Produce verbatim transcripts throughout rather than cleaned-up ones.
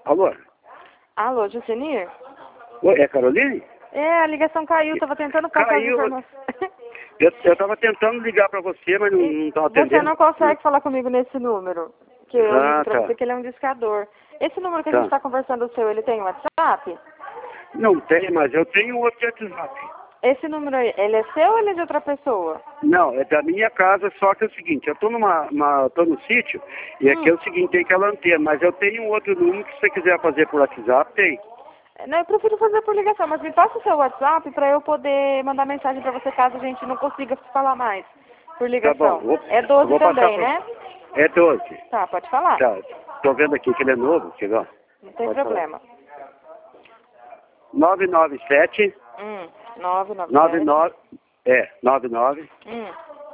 Alô? Alô, Jucenir? Oi, é Caroline? É, a ligação caiu, tava tentando passar as Caiu. informações. Eu, eu tava tentando ligar pra você, mas não, não tava Você atendendo. não consegue falar comigo nesse número, que eu Ah, ligo pra tá. você, que ele é um discador. Esse número que a Tá. gente tá conversando, o seu, ele tem WhatsApp? Não tem, mas eu tenho outro WhatsApp. Esse número aí, ele é seu ou ele é de outra pessoa? Não, é da minha casa, só que é o seguinte, eu tô numa, uma, tô no sítio, e aqui é Hum. o seguinte, tem aquela antena, mas eu tenho um outro número que se você quiser fazer por WhatsApp, tem. Não, eu prefiro fazer por ligação, mas me passa o seu WhatsApp pra eu poder mandar mensagem pra você caso a gente não consiga falar mais por Tá ligação. bom, vou, É eu doze vou passar também, pra... né? É doze. Tá, pode falar. Tá, tô vendo aqui que ele é novo, quer ver? Não tem Pode problema. nove nove sete, Hum, nove nove nove sete. nove, é, nove nove, Hum,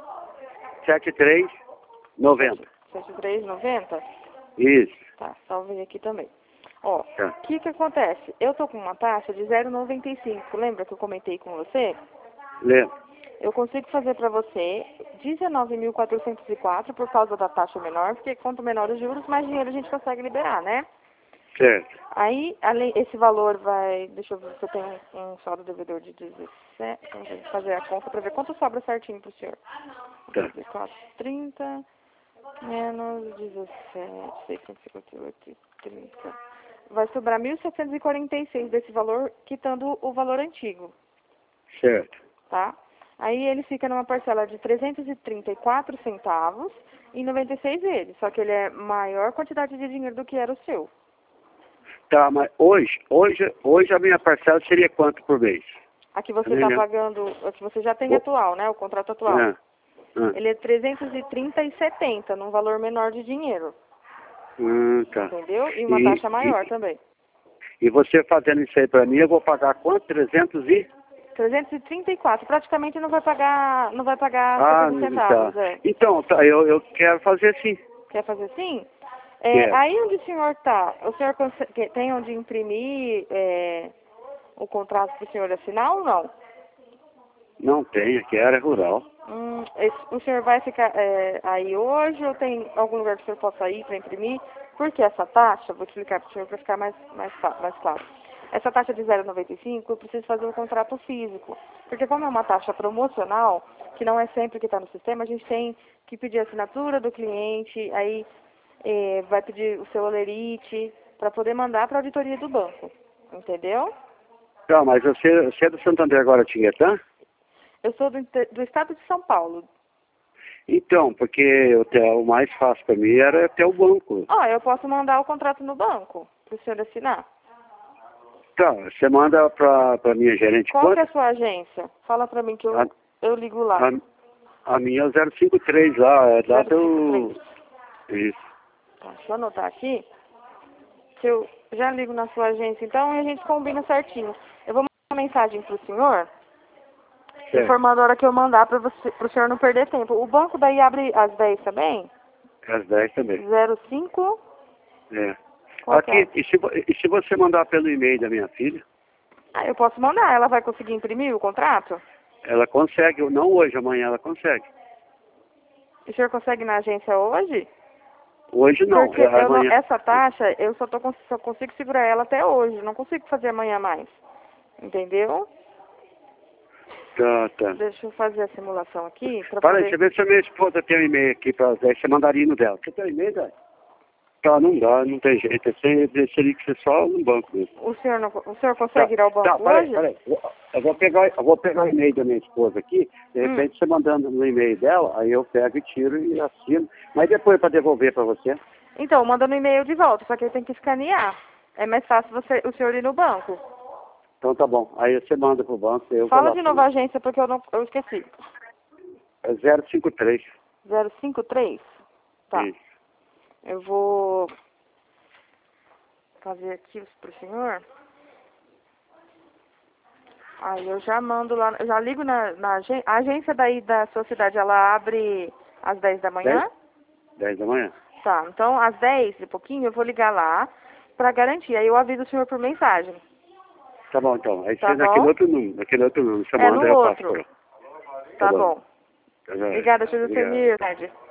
sete três, noventa. sete três noventa? Isso, Tá, salvei aqui também. Ó, tá. o que que acontece? Eu tô com uma taxa de zero vírgula noventa e cinco. Lembra que eu comentei com você? Lembro. Eu consigo fazer pra você dezenove mil quatrocentos e quatro por causa da taxa menor, porque quanto menor os juros, mais dinheiro a gente consegue liberar, né? Certo. Aí, além, esse valor vai... Deixa eu ver se eu tenho um, um saldo devedor de dezessete... Então, vou fazer a conta pra ver quanto sobra certinho pro senhor. Tá. quatro, trinta menos dezessete, seiscentos e cinquenta e oito, trinta. Vai sobrar mil setecentos e quarenta e seis desse valor, quitando o valor antigo, Certo. tá? Aí ele fica numa parcela de trezentos e trinta e quatro centavos e noventa e seis vezes, só que ele é maior quantidade de dinheiro do que era o seu. Tá, mas hoje, hoje, hoje a minha parcela seria quanto por mês? Aqui você Nem está lembro. pagando, aqui você já tem Oh. atual, né? O contrato atual. Ah, ah. Ele é trezentos e trinta e setenta, num valor menor de dinheiro, Hum, tá. entendeu? E uma E, taxa maior e, também. e você fazendo isso aí pra mim, eu vou pagar quanto? trezentos e? trezentos e trinta e quatro, praticamente não vai pagar, não vai pagar Ah, setenta não, centavos, tá. é. Então, tá, eu, eu quero fazer assim. Quer fazer assim? É, Quero. aí onde o senhor está, o senhor consegue, tem onde imprimir é, o contrato para o senhor assinar ou não? Não tem, aqui é área rural. Hum, esse- o senhor vai ficar é, aí hoje ou tem algum lugar que o senhor possa ir para imprimir? Porque essa taxa, vou explicar para o senhor para ficar mais, mais, fa- mais claro. Essa taxa de zero vírgula noventa e cinco, eu preciso fazer um contrato físico. Porque como é uma taxa promocional, que não é sempre que está no sistema, a gente tem que pedir a assinatura do cliente, aí eh, vai pedir o seu olerite, para poder mandar para a auditoria do banco. Entendeu? Tá, mas você, você é do Santander agora, Tinguetã? Eu sou do, inte- do estado de São Paulo. Então, porque o, te- o mais fácil pra mim era até o banco. Ó, eu posso mandar o contrato no banco, para o senhor assinar. Tá, você manda pra, pra minha gerente Qual que é quanto? a sua agência? Fala para mim que eu, A, eu ligo lá. a, a minha é o zero cinco três lá, é lá do... zero cinco Isso. Tá, deixa eu anotar aqui, que eu já ligo na sua agência, então, e a gente combina certinho. Eu vou mandar uma mensagem pro senhor, Certo. informando a hora que eu mandar para você, pro senhor não perder tempo. O banco daí abre às dez também? Às dez também. zero cinco? É. Qual que é? Aqui, e se, vo- e se você mandar pelo e-mail da minha filha, Ah, eu posso mandar, ela vai conseguir imprimir o contrato? ela consegue, não hoje, amanhã ela consegue. O senhor consegue ir na agência hoje? Hoje não, Porque é eu não, amanhã. essa taxa, eu só, tô, cons- só consigo segurar ela até hoje, não consigo fazer amanhã mais. Entendeu? Tá, tá. Deixa eu fazer a simulação aqui para Para aí, poder... deixa eu ver se a minha esposa tem um e-mail aqui para as dez, você mandaria no dela. Você tem um e-mail, Dai? Tá, não dá, não tem jeito. Você deixaria que ser só no banco mesmo. O senhor, não, o senhor Tá, consegue ir ao banco tá, peraí, hoje? peraí. Eu eu vou pegar, eu vou pegar o e-mail da minha esposa aqui, de Hum. repente você mandando no e-mail dela, aí eu pego e tiro e assino. Mas depois para devolver para você. Então, manda no e-mail de volta, só que ele tem que escanear. É mais fácil você, o senhor ir no banco. Então tá bom. Aí você manda pro banco, eu Fala vou lá. de novo a agência, porque eu, não, eu esqueci. É zero cinco três. zero cinco três? Tá. Isso. Eu vou fazer aqui pro senhor. Aí eu já mando lá, eu já ligo na, na agência. A agência daí da sua cidade, ela abre às dez da manhã? dez? dez da manhã. Tá, então às dez e pouquinho eu vou ligar lá pra garantir. Aí eu aviso o senhor por mensagem. Tá bom, então. Aí Tá você bom? naquele outro número, naquele outro número, você É, manda, no eu passo outro. por ela. Tá bom. bom. Tá joia. Obrigada, senhor Obrigado. Semir.